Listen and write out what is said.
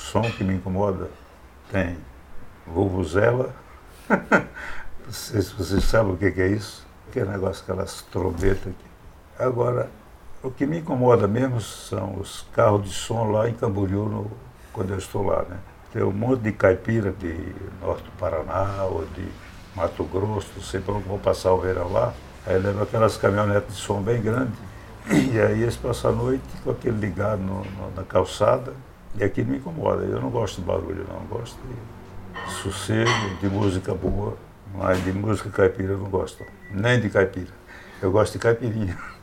som que me incomoda? Tem vuvuzela. Não sei se vocês sabem o que é isso. Que é negócio, aquelas trombetas aqui. Agora, o que me incomoda mesmo são os carros de som lá em Camboriú, quando eu estou lá, né? Tem um monte de caipira de norte do Paraná ou de Mato Grosso, não sei para onde vão passar o verão lá. Aí leva aquelas caminhonetes de som bem grandes. E aí eles passam a noite com aquele ligado na calçada. E aquilo me incomoda. Eu não gosto de barulho, não. Eu gosto de sossego, de música boa. Mas de música caipira eu não gosto. Nem de caipira. Eu gosto de caipirinha.